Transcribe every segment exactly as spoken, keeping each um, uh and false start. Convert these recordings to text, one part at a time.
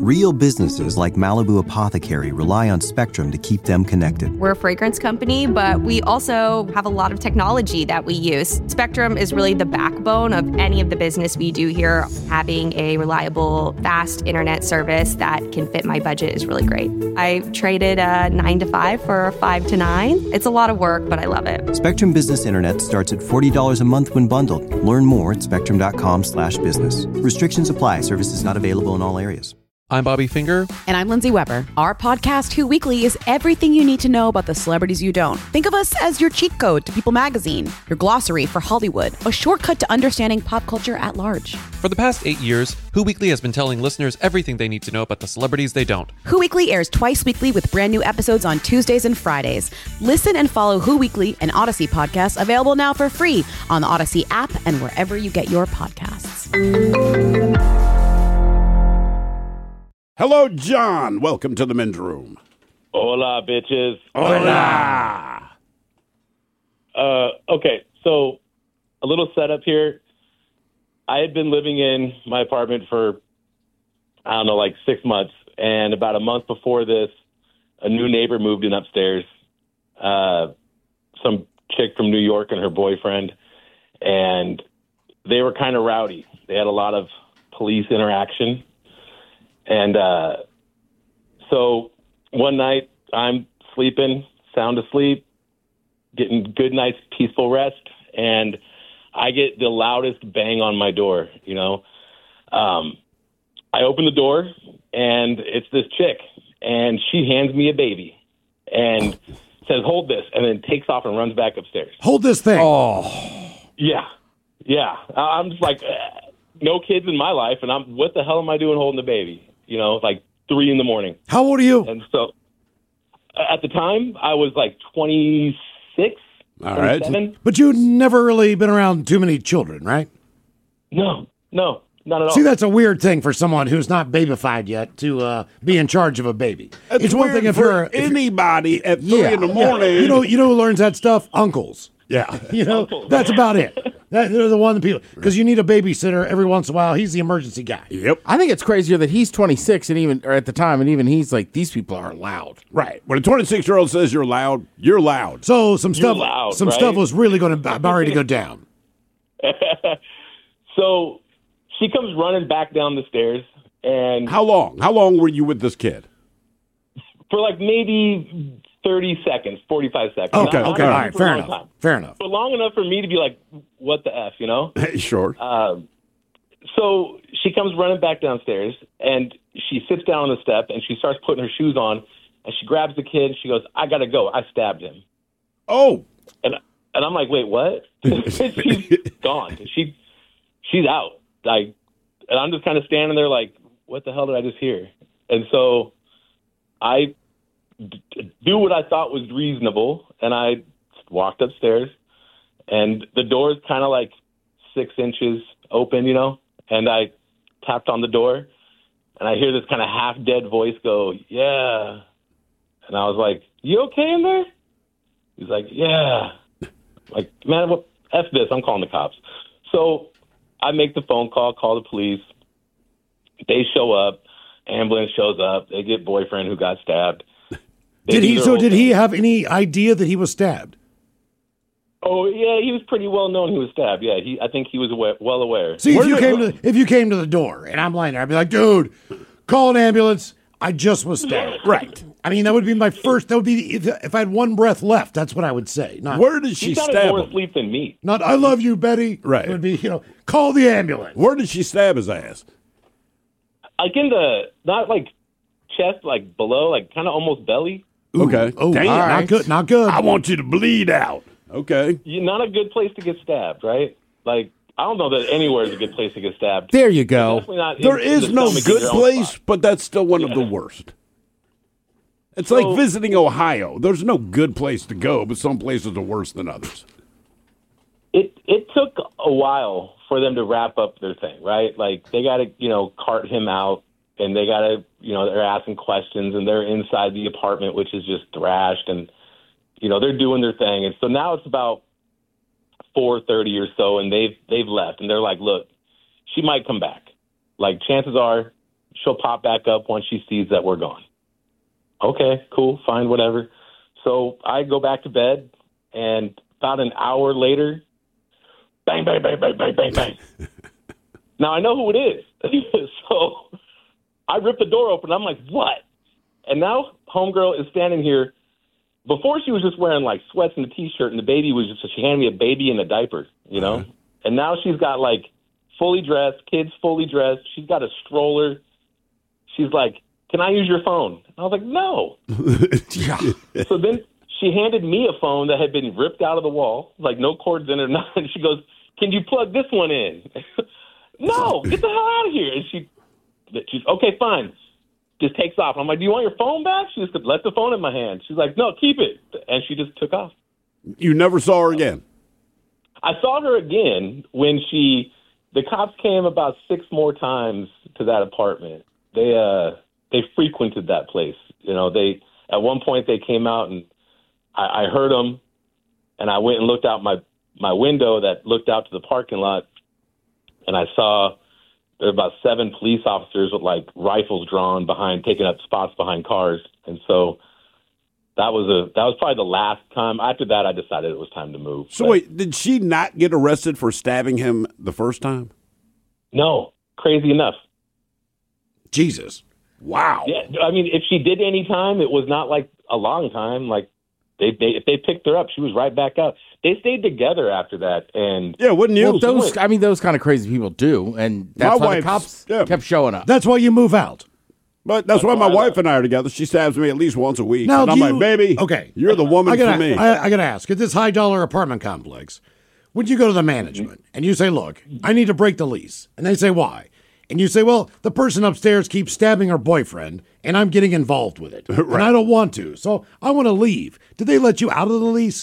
Real businesses like Malibu Apothecary rely on Spectrum to keep them connected. We're a fragrance company, but we also have a lot of technology that we use. Spectrum is really the backbone of any of the business we do here. Having a reliable, fast internet service that can fit my budget is really great. I traded a nine to five for a five to nine. It's a lot of work, but I love it. Spectrum Business Internet starts at forty dollars a month when bundled. Learn more at spectrum.com slash business. Restrictions apply. Services not available in all areas. I'm Bobby Finger. And I'm Lindsay Weber. Our podcast, Who Weekly, is everything you need to know about the celebrities you don't. Think of us as your cheat code to People Magazine, your glossary for Hollywood, a shortcut to understanding pop culture at large. For the past eight years, Who Weekly has been telling listeners everything they need to know about the celebrities they don't. Who Weekly airs twice weekly with brand new episodes on Tuesdays and Fridays. Listen and follow Who Weekly, an Odyssey podcast, available now for free on the Odyssey app and wherever you get your podcasts. Hello, John. Welcome to the men's room. Hola, bitches. Hola. Uh, okay, so a little setup here. I had been living in my apartment for, I don't know, like six months. And about a month before this, a new neighbor moved in upstairs. Uh, some chick from New York and her boyfriend. And they were kind of rowdy. They had a lot of police interaction. And uh, so one night I'm sleeping, sound asleep, getting good, nice, peaceful rest, and I get the loudest bang on my door, you know. Um, I open the door, and it's this chick, and she hands me a baby and says, hold this, and then takes off and runs back upstairs. Hold this thing. Oh. Yeah, yeah. I'm just like, uh, no kids in my life, and I'm, what the hell am I doing holding the baby? You know, like three in the morning. How old are you? And so at the time, I was like twenty-six, All right. twenty-seven. But you've never really been around too many children, right? No, no, not at all. See, that's a weird thing for someone who's not babyfied yet to uh, be in charge of a baby. It's, it's one thing if for you're if anybody at three yeah, in the morning. Yeah. You know, you know who learns that stuff? Uncles. Yeah, you know, that's about it. That, they're the one that people, because you need a babysitter every once in a while. He's the emergency guy. Yep. I think it's crazier that he's twenty-six and even, or at the time, and even he's like, these people are loud. Right. When a twenty-six-year-old says you're loud, you're loud. So some You're stuff, loud, some right? stuff was really going to about ready to go down. So she comes running back down the stairs, and How long? How long were you with this kid? for like maybe thirty seconds, forty-five seconds. Okay, Not- okay, not all right, for a fair long enough, time. fair enough. But long enough for me to be like, what the F, you know? Sure. Um, so she comes running back downstairs, and she sits down on the step, and she starts putting her shoes on, and she grabs the kid, and she goes, I got to go. I stabbed him. Oh. And and I'm like, wait, what? She's gone. She She's out. Like, and I'm just kind of standing there like, what the hell did I just hear? And so I d- do what I thought was reasonable, and I walked upstairs, and the door is kind of like six inches open, you know, and I tapped on the door, and I hear this kind of half-dead voice go, yeah. And I was like, you okay in there? He's like, yeah. Like, man, what? F this. I'm calling the cops. So I make the phone call, call the police. They show up. Ambulance shows up. They get boyfriend who got stabbed. They Did do he? their So whole did thing. he have any idea that he was stabbed? Oh, yeah, he was pretty well known he was stabbed. Yeah, he. I think he was aware, well aware. See, if Where you did- came to if you came to the door and I'm lying there, I'd be like, dude, call an ambulance. I just was stabbed. Right. I mean, that would be my first. That would be if, if I had one breath left. That's what I would say. Not, Where did she He sounded stab more him? asleep than me. not I love you, Betty. Right. It would be, you know, call the ambulance. Where did she stab his ass? Like in the, not like chest, like below, like kind of almost belly. Okay. Oh, Damn. not right. good. Not good. I want you to bleed out. Okay. You, not a good place to get stabbed, right? Like, I don't know that anywhere is a good place to get stabbed. There you go. Definitely not in- There in is the no stomach in good your own place, spot. but that's still one of the worst. It's So- like visiting Ohio. There's no good place to go, but some places are worse than others. It it took a while for them to wrap up their thing, right? Like they got to you know cart him out, and they got to you know they're asking questions, and they're inside the apartment, which is just thrashed, and you know they're doing their thing, and so now it's about four thirty or so, and they've they've left, and they're like, look, she might come back. Like chances are, she'll pop back up once she sees that we're gone. Okay, cool, fine, whatever. So I go back to bed, and about an hour later, bang, bang, bang, bang, bang, bang, bang. Now I know who it is. So I rip the door open. I'm like, what? And now homegirl is standing here. Before she was just wearing like sweats and a t-shirt, and the baby was just, she handed me a baby in a diaper, you know? Uh-huh. And now she's got like fully dressed, kids fully dressed. She's got a stroller. She's like, can I use your phone? I was like, no. Yeah. So then she handed me a phone that had been ripped out of the wall, like no cords in it or nothing. She goes, can you plug this one in? No, get the hell out of here. And she, she's, okay, fine. Just takes off. I'm like, do you want your phone back? She just left the phone in my hand. She's like, no, keep it. And she just took off. You never saw her again? I saw her again when she, the cops came about six more times to that apartment. They, uh, they frequented that place. You know, they, at one point they came out and I, I heard them, and I went and looked out my, my window that looked out to the parking lot, and I saw there were about seven police officers with like rifles drawn behind, taking up spots behind cars. And so that was a, that was probably the last time. After that, I decided it was time to move. So but, wait, did she not get arrested for stabbing him the first time? No, crazy enough. Jesus. Wow. Yeah. I mean, if she did any time, it was not like a long time. Like they, they, if they picked her up, she was right back out. They stayed together after that, and yeah, wouldn't you? Well, those, I mean, those kind of crazy people do, and that's my why the cops yeah. kept showing up. That's why you move out. But that's why my wife and I are together. She stabs me at least once a week. Now, and I'm you, like, baby, okay, you're the woman I gotta, for me. I, I got to ask, at this high-dollar apartment complex, would you go to the management and you say, look, I need to break the lease? And they say, why? And you say, well, the person upstairs keeps stabbing her boyfriend, and I'm getting involved with it. Right. And I don't want to, so I want to leave. Did they let you out of the lease?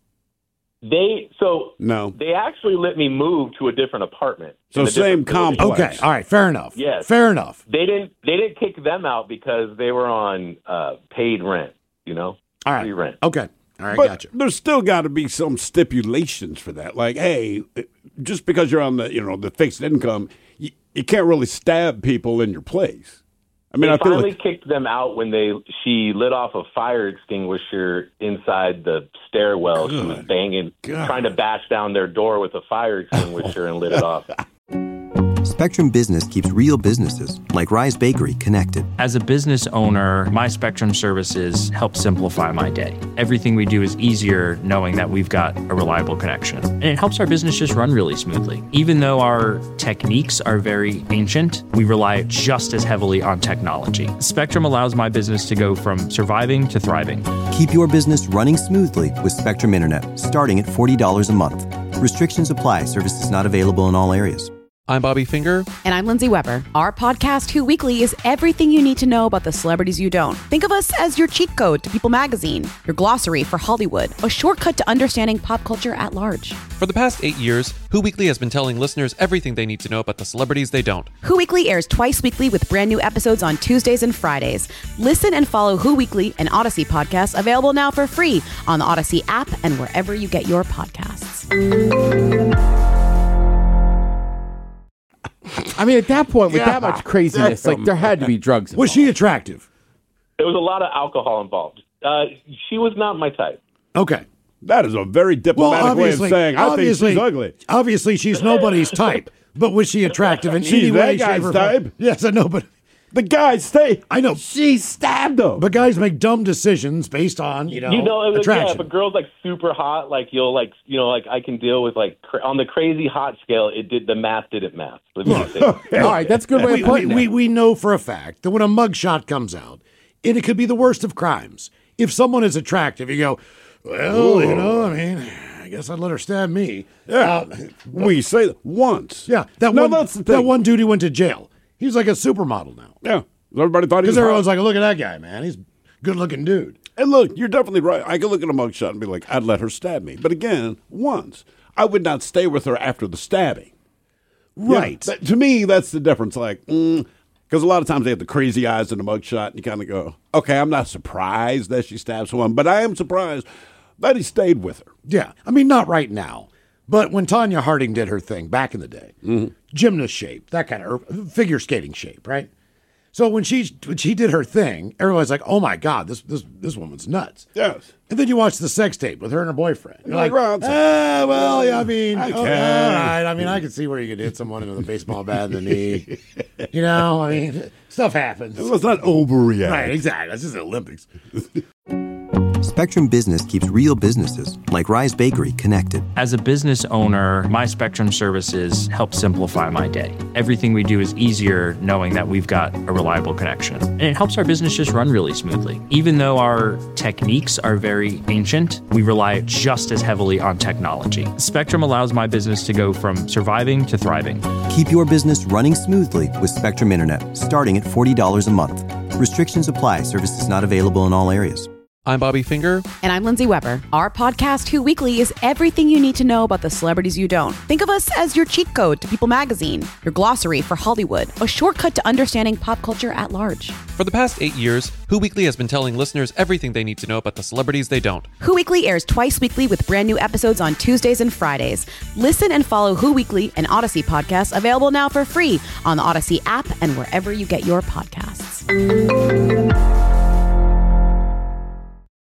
They so no. They actually let me move to a different apartment. So same complex. Okay, all right, fair enough. Yes, fair enough. They didn't. They didn't kick them out because they were on uh, paid rent. You know, all right, free rent. Okay, all right, but gotcha. There's still got to be some stipulations for that. Like, hey, just because you're on the you know the fixed income, you, you can't really stab people in your place. I mean, they I feel finally like kicked them out when they she lit off a fire extinguisher inside the stairwell. Good. She was banging, God. trying to bash down their door with a fire extinguisher and lit it off. Spectrum Business keeps real businesses, like Rise Bakery, connected. As a business owner, my Spectrum services help simplify my day. Everything we do is easier knowing that we've got a reliable connection. And it helps our business just run really smoothly. Even though our techniques are very ancient, we rely just as heavily on technology. Spectrum allows my business to go from surviving to thriving. Keep your business running smoothly with Spectrum Internet, starting at forty dollars a month. Restrictions apply. Services not available in all areas. I'm Bobby Finger. And I'm Lindsay Weber. Our podcast, Who Weekly, is everything you need to know about the celebrities you don't. Think of us as your cheat code to People magazine, your glossary for Hollywood, a shortcut to understanding pop culture at large. For the past eight years, Who Weekly has been telling listeners everything they need to know about the celebrities they don't. Who Weekly airs twice weekly with brand new episodes on Tuesdays and Fridays. Listen and follow Who Weekly, an Odyssey podcast, available now for free on the Odyssey app and wherever you get your podcasts. I mean, at that point, with Yeah. that much craziness, like there had to be drugs involved. Was she attractive? There was a lot of alcohol involved. Uh, she was not my type. Okay. that is a very Well, diplomatic way of obviously, saying I think obviously, she's ugly. Obviously, she's nobody's type. But was she attractive in She's any that way, guy's shape, or type. form? Yes, I know, but The guy stay. I know. She stabbed him. But guys make dumb decisions based on, you know, You know, it was- yeah, attraction. if a girl's like super hot, like you'll like, you know, like I can deal with like cra- on the crazy hot scale. It did the math didn't math. Let me just say. All right, that's a good way we, of putting we, it. we, we know for a fact that when a mugshot comes out, and it could be the worst of crimes. If someone is attractive, you go, well, you know, I mean, I guess I'd let her stab me. Yeah. Uh, we say that once. yeah, that No, one, that's the that thing. one dude who went to jail. He's like a supermodel now. Yeah. Everybody thought he was Because everyone's hot. like, look at that guy, man. He's a good-looking dude. And look, you're definitely right. I could look at a mugshot and be like, I'd let her stab me. But again, once. I would not stay with her after the stabbing. Right. Yeah, that- to me, that's the difference. Like, because a lot of times they have the crazy eyes in the mugshot, and you kind of go, okay, I'm not surprised that she stabbed someone, but I am surprised that he stayed with her. Yeah. I mean, not right now. But when Tanya Harding did her thing back in the day, Mm-hmm. gymnast shape, that kind of, or figure skating shape, right? So when she when she did her thing, everyone's like, "Oh my God, this this this woman's nuts." Yes. And then you watch the sex tape with her and her boyfriend. You're like, Well, it's- ah, well, yeah, I mean, I okay, all can. right. I mean, I can see where you could hit someone with a baseball bat in the knee. You know, I mean, stuff happens. Let's not overreact. Right, exactly. It's just the Olympics. Spectrum Business keeps real businesses, like Rise Bakery, connected. As a business owner, my Spectrum services help simplify my day. Everything we do is easier knowing that we've got a reliable connection. And it helps our business just run really smoothly. Even though our techniques are very ancient, we rely just as heavily on technology. Spectrum allows my business to go from surviving to thriving. Keep your business running smoothly with Spectrum Internet, starting at forty dollars a month. Restrictions apply. Services not available in all areas. I'm Bobby Finger. And I'm Lindsay Weber. Our podcast, Who Weekly, is everything you need to know about the celebrities you don't. Think of us as your cheat code to People Magazine, your glossary for Hollywood, a shortcut to understanding pop culture at large. For the past eight years, Who Weekly has been telling listeners everything they need to know about the celebrities they don't. Who Weekly airs twice weekly with brand new episodes on Tuesdays and Fridays. Listen and follow Who Weekly, an Odyssey podcast available now for free on the Odyssey app and wherever you get your podcasts.